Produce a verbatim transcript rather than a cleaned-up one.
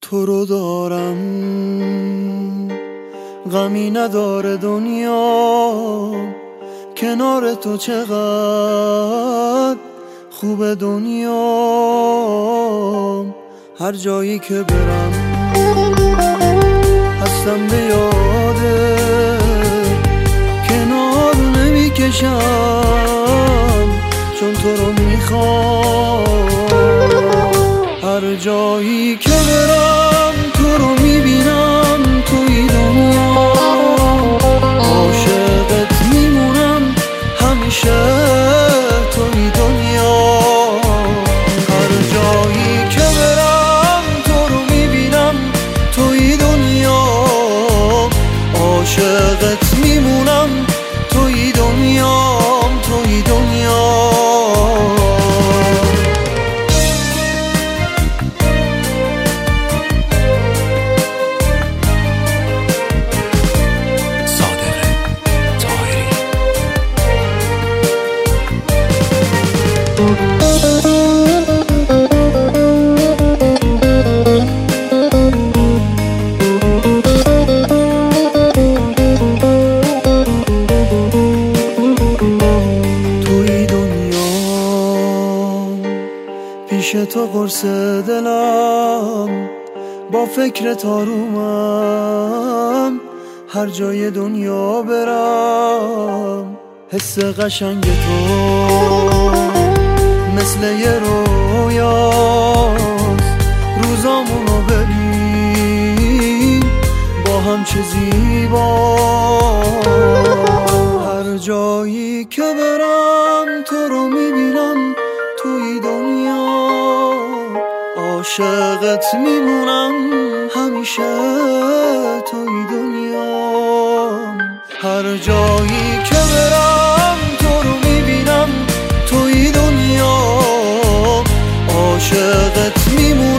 تو رو دارم غمی نداره دنیا، کنار تو چقدر خوب دنیا. هر جایی که برم هستم به یاده، کنار نمی کشم چون تو رو میخوام. هر جایی که برم تو رو میبینم، توی دنیا عاشقت میمونم همیشه، توی دنیا. هر جایی که برم تو رو میبینم، توی دنیا عاشقت میمونم، توی دنیا، توی دنیا. توی دنیا پیش تو قرص دلم، با فکر تارومم. هر جای دنیا برم حس قشنگ تو مثل یه رویاست. روزامونو ببین با هم چه زیبا. هر جایی که برم تو رو میبینم، توی دنیا عاشقت میمونم همیشه، توی دنیا. هر جایی که برم تو رو میبینم، توی دنیا عاشقت میمونم.